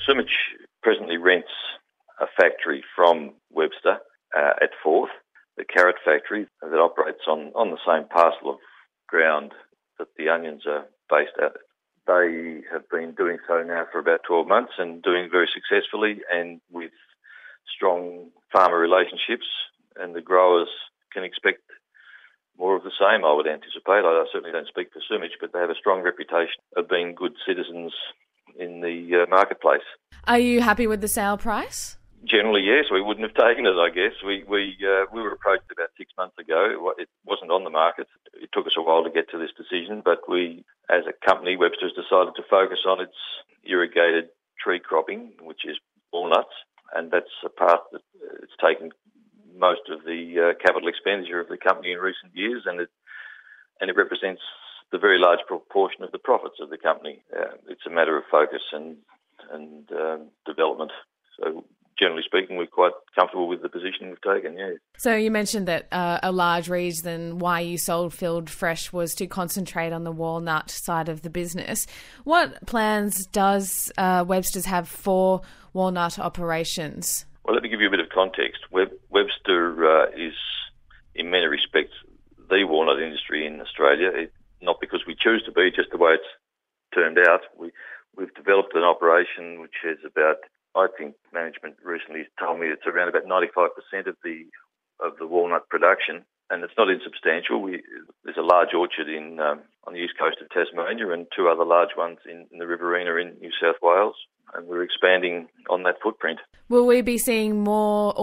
Sumich presently rents a factory from Webster at Forth, the carrot factory that operates on the same parcel of ground that the onions are based at. They have been doing so now for about 12 months and doing very successfully and with strong farmer relationships, and the growers can expect more of the same, I would anticipate. I certainly don't speak for Sumich, but they have a strong reputation of being good citizens in the marketplace. Are you happy with the sale price? Generally, yes. We wouldn't have taken it, I guess. We were approached about 6 months ago. It wasn't on the market. It took us a while to get to this decision, but we, as a company, Webster's decided to focus on its irrigated tree cropping, which is walnuts, and that's a path that it's taken most of the capital expenditure of the company in recent years, and it represents the very large proportion of the profits of the company. It's a matter of focus and development. So, generally speaking, we're quite comfortable with the position we've taken, yeah. So you mentioned that a large reason why you sold Field Fresh was to concentrate on the walnut side of the business. What plans does Webster's have for walnut operations? Well, let me give you a bit of context. Webster is, in many respects, the walnut industry in Australia, not because we choose to be, just the way it's turned out. We've developed an operation which is about, I think management recently told me it's around about 95% of the walnut production, and it's not insubstantial. There's a large orchard on the east coast of Tasmania and two other large ones in the Riverina in New South Wales, and we're expanding on that footprint. Will we be seeing more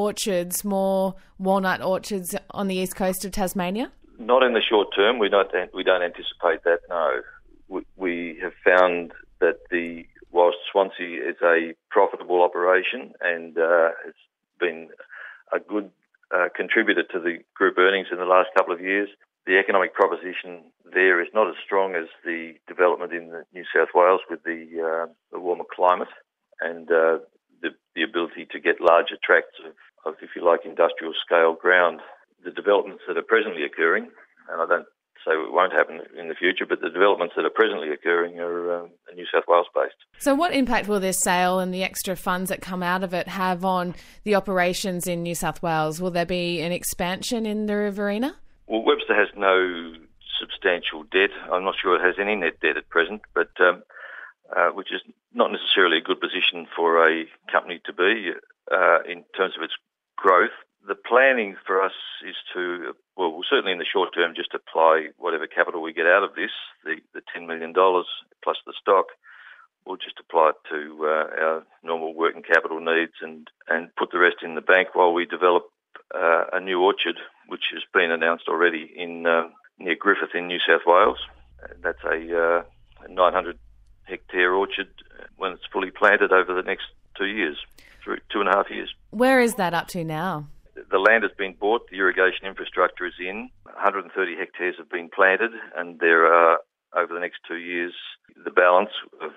walnut orchards on the east coast of Tasmania? Not in the short term. We don't anticipate that, no. We have found that whilst Swansea is a profitable operation and has been a good contributor to the group earnings in the last couple of years, the economic proposition there is not as strong as the development in New South Wales with the warmer climate and the ability to get larger tracts of, if you like, industrial scale ground. The developments that are presently occurring, and I don't say it won't happen in the future, but the developments that are presently occurring are New South Wales based. So what impact will this sale and the extra funds that come out of it have on the operations in New South Wales? Will there be an expansion in the Riverina? Well, Webster has no substantial debt. I'm not sure it has any net debt at present, but which is not necessarily a good position for a company to be in terms of its growth. The planning for us is to, well, certainly in the short term, just apply whatever capital we get out of this, the $10 million plus the stock. We'll just apply it to our normal working capital needs and put the rest in the bank while we develop a new orchard, which has been announced already near Griffith in New South Wales. That's a 900-hectare orchard when it's fully planted over the next 2 years, through 2.5 years. Where is that up to now? The land has been bought, the irrigation infrastructure is in, 130 hectares have been planted, and there are, over the next 2 years, the balance of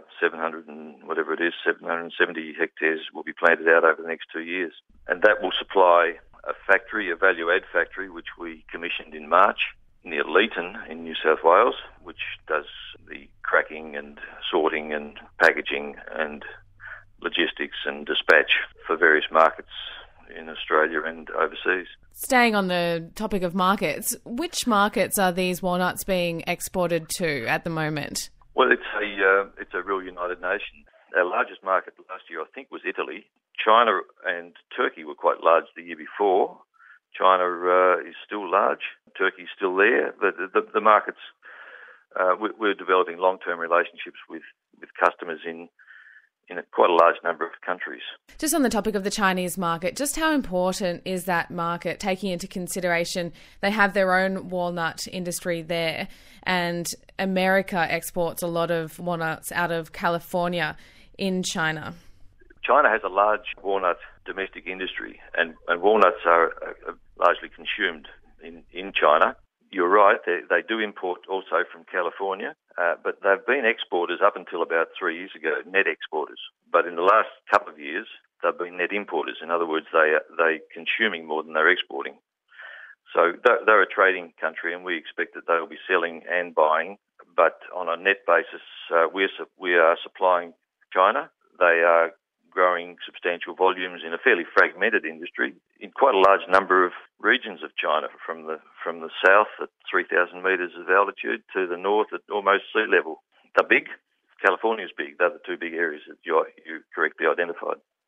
770 hectares will be planted out over the next 2 years. And that will supply a factory, a value-add factory, which we commissioned in March near Leeton in New South Wales, which does the cracking and sorting and packaging and logistics and dispatch for various markets in Australia and overseas. Staying on the topic of markets, which markets are these walnuts being exported to at the moment? Well, it's a real United Nation. Our largest market last year, I think, was Italy. China and Turkey were quite large the year before. China is still large. Turkey's still there. The markets, we're developing long-term relationships with customers in quite a large number of countries. Just on the topic of the Chinese market, just how important is that market, taking into consideration they have their own walnut industry there, and America exports a lot of walnuts out of California in China? China has a large walnut domestic industry, and walnuts are largely consumed in China. You're right, they do import also from California, but they've been exporters up until about 3 years ago, net exporters. But in the last couple of years, they've been net importers. In other words, they're consuming more than they're exporting. So they're a trading country, and we expect that they'll be selling and buying. But on a net basis, we are supplying China. They are growing substantial volumes in a fairly fragmented industry in quite a large number of regions of China, from the south at 3,000 metres of altitude to the north at almost sea level. They're big. California's big. They're the two big areas that you correctly identified.